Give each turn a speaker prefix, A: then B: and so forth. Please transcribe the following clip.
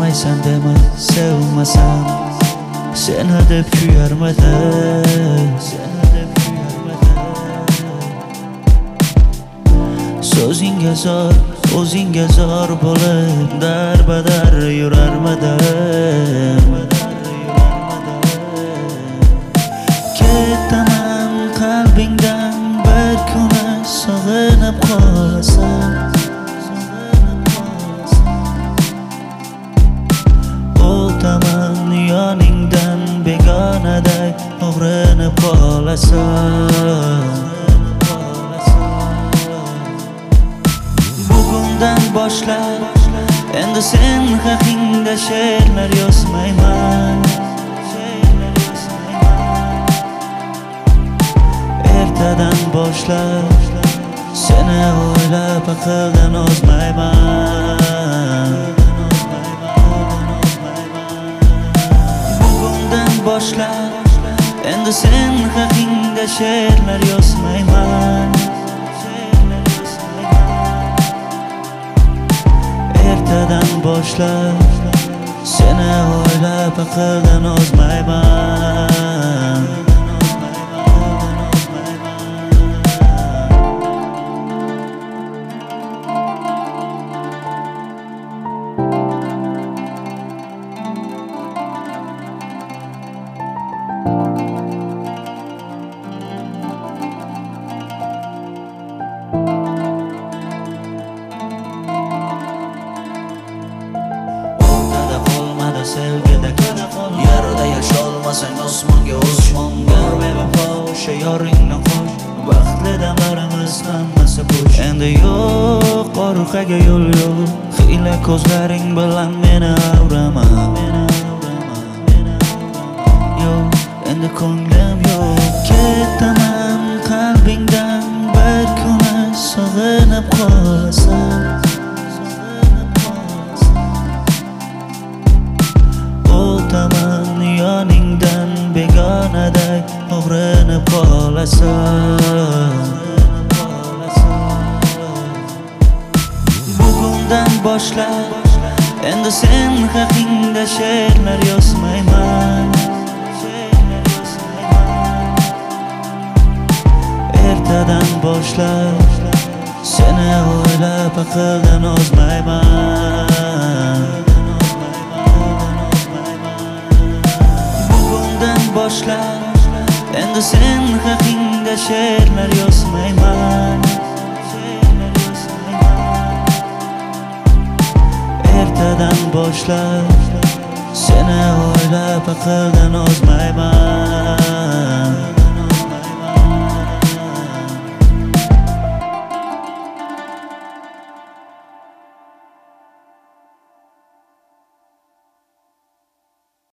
A: sevmaysan dema, sevmasam seni deb kuyarmidim, seni deb kuyarmidim. So'zingga zor, o'zingga zor bo'lib darbadar yurarmidim. Ketaman qalbingdan bir kuni sog'inib qolasan. O'taman yoningdan begonaday o'g'rinib qolasan. Bugundan boshlab endi sen haqingda she'rlar yozmayman. Ertadan boshlab seni o'ylab aqldan ozmayman. Bugundan boshlab endi sen haqingda she'rlar yozmayman. Ertadan boshlab seni o'ylab aqldan ozmayman. Sevgida qol, yarada yasholmasang osmonga osmonga bevafo o'sha yoringni qo'sh. Vaqtli damlarimiz hammasi bo'sh. Endi yo'q orqaga yo'l yo'q. Xiyla ko'zlaring bilan meni avrama. Yo'q, endi ko'nglim yo'q. Ketaman qalbingdan bir kuni sog'inib qolasan. O'taman yoningdan begonaday o'g'rinib qolasan. Bugundan boshlab endi sen haqingda she'rlar yozmayman. Ertadan boshlab seni o'ylab aqldan ozmayman. Boshlab endi sen haqingda she'rlar yozmayman. Ertadan boshlab seni o'ylab aqldan ozmayman.